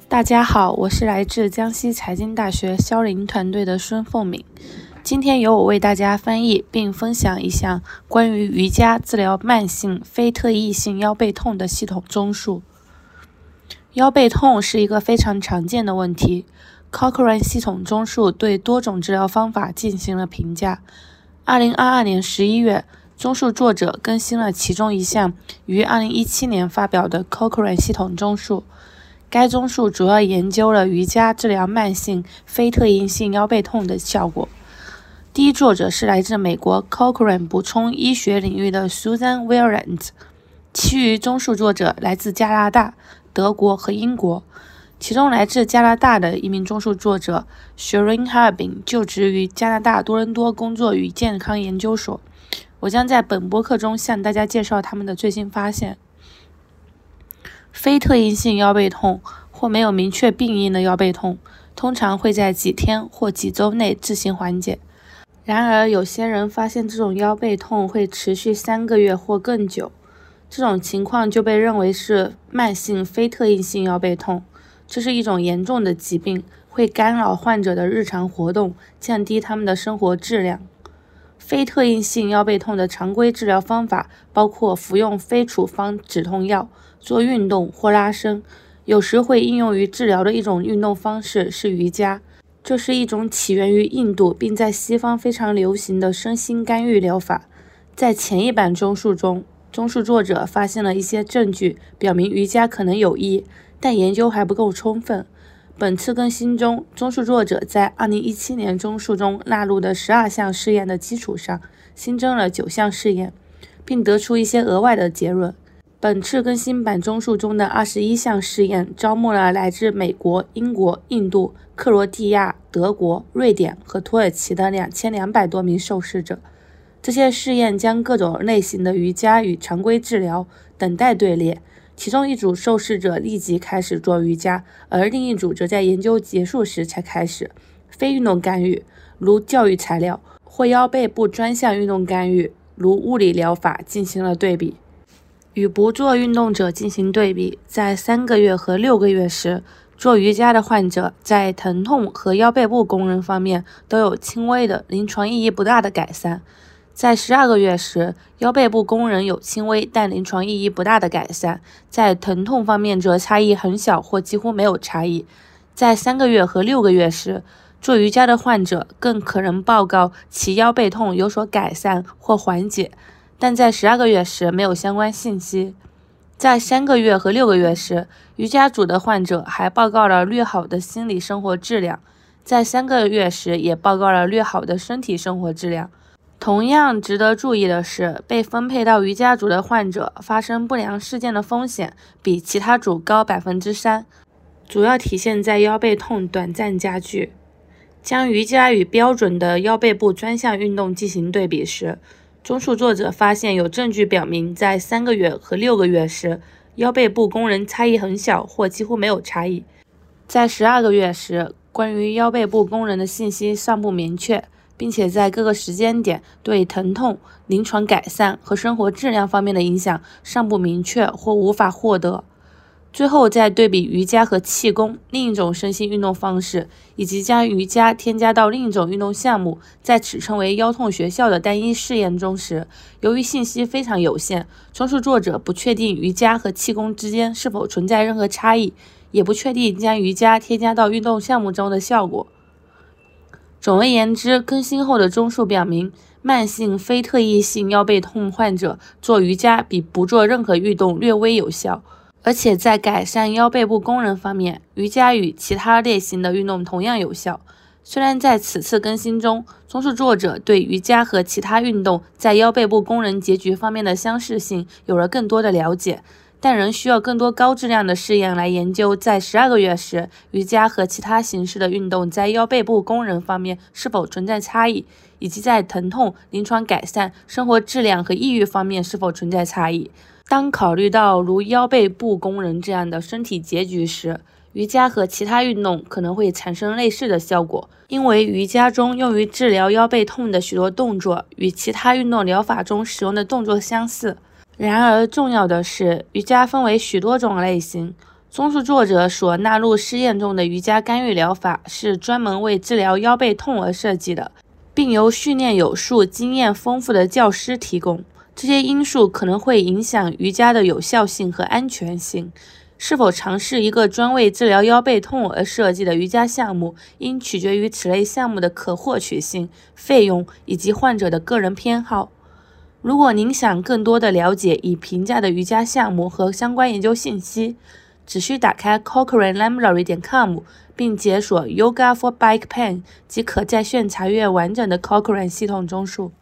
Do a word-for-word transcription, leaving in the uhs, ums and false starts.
大家好，我是来自江西财经大学肖林团队的孙凤敏。今天由我为大家翻译并分享一项关于瑜伽治疗慢性非特异性腰背痛的系统综述。腰背痛是一个非常常见的问题， Cochrane 系统综述对多种治疗方法进行了评价。二零二二年十一月，综述作者更新了其中一项于二零一七年发表的 Cochrane 系统综述。该综述主要研究了瑜伽治疗慢性非特异性腰背痛的效果。第一作者是来自美国 Cochrane 补充医学领域的 Susan Williams， 其余综述作者来自加拿大、德国和英国。其中来自加拿大的一名综述作者 Shireen Harbin 就职于加拿大多伦多工作与健康研究所。我将在本播客中向大家介绍他们的最新发现。非特异性腰背痛或没有明确病因的腰背痛，通常会在几天或几周内自行缓解。然而，有些人发现这种腰背痛会持续三个月或更久，这种情况就被认为是慢性非特异性腰背痛。这是一种严重的疾病，会干扰患者的日常活动，降低他们的生活质量。非特异性腰背痛的常规治疗方法包括服用非处方止痛药、做运动或拉伸，有时会应用于治疗的一种运动方式是瑜伽。这是一种起源于印度并在西方非常流行的身心干预疗法。在前一版综述中，综述作者发现了一些证据表明瑜伽可能有益，但研究还不够充分。本次更新中，综述作者在二零一七年综述中纳入的十二项试验的基础上，新增了九项试验，并得出一些额外的结论。本次更新版综述中的二十一项试验招募了来自美国、英国、印度、克罗地亚、德国、瑞典和土耳其的两千两百多名受试者。这些试验将各种类型的瑜伽与常规治疗等待队列，其中一组受试者立即开始做瑜伽，而另一组则在研究结束时才开始。非运动干预，如教育材料，或腰背部专项运动干预，如物理疗法进行了对比。与不做运动者进行对比，在三个月和六个月时，做瑜伽的患者在疼痛和腰背部功能方面都有轻微的、临床意义不大的改善。在十二个月时，腰背部功能有轻微但临床意义不大的改善，在疼痛方面则差异很小或几乎没有差异。在三个月和六个月时，做瑜伽的患者更可能报告其腰背痛有所改善或缓解，但在十二个月时没有相关信息。在三个月和六个月时，瑜伽组的患者还报告了略好的心理生活质量，在三个月时也报告了略好的身体生活质量。同样值得注意的是，被分配到瑜伽组的患者发生不良事件的风险比其他组高 百分之三， 主要体现在腰背痛短暂加剧。将瑜伽与标准的腰背部专项运动进行对比时，综述作者发现有证据表明，在三个月和六个月时，腰背部功能差异很小或几乎没有差异。在十二个月时，关于腰背部功能的信息尚不明确，并且在各个时间点对疼痛、临床改善和生活质量方面的影响尚不明确或无法获得。最后再对比瑜伽和气功，另一种身心运动方式，以及将瑜伽添加到另一种运动项目，在此称为腰痛学校的单一试验中时，由于信息非常有限，综述作者不确定瑜伽和气功之间是否存在任何差异，也不确定将瑜伽添加到运动项目中的效果。总而言之，更新后的综述表明，慢性非特异性腰背痛患者做瑜伽比不做任何运动略微有效，而且在改善腰背部功能方面，瑜伽与其他类型的运动同样有效。虽然在此次更新中，综述作者对瑜伽和其他运动在腰背部功能结局方面的相似性有了更多的了解，但仍需要更多高质量的试验来研究在十二个月时，瑜伽和其他形式的运动在腰背部功能方面是否存在差异，以及在疼痛、临床改善、生活质量和抑郁方面是否存在差异。当考虑到如腰背部功能这样的身体结局时，瑜伽和其他运动可能会产生类似的效果，因为瑜伽中用于治疗腰背痛的许多动作与其他运动疗法中使用的动作相似。然而重要的是，瑜伽分为许多种类型， 综述作者所纳入试验中的瑜伽干预疗法是专门为治疗腰背痛而设计的，并由训练有素、经验丰富的教师提供。这些因素可能会影响瑜伽的有效性和安全性。是否尝试一个专为治疗腰背痛而设计的瑜伽项目，应取决于此类项目的可获取性、费用以及患者的个人偏好。如果您想更多的了解已评价的瑜伽项目和相关研究信息，只需打开 Cochrane Library 点 com 并解锁 Yoga for Back Pain 即可在线查阅完整的 Cochrane 系统综述。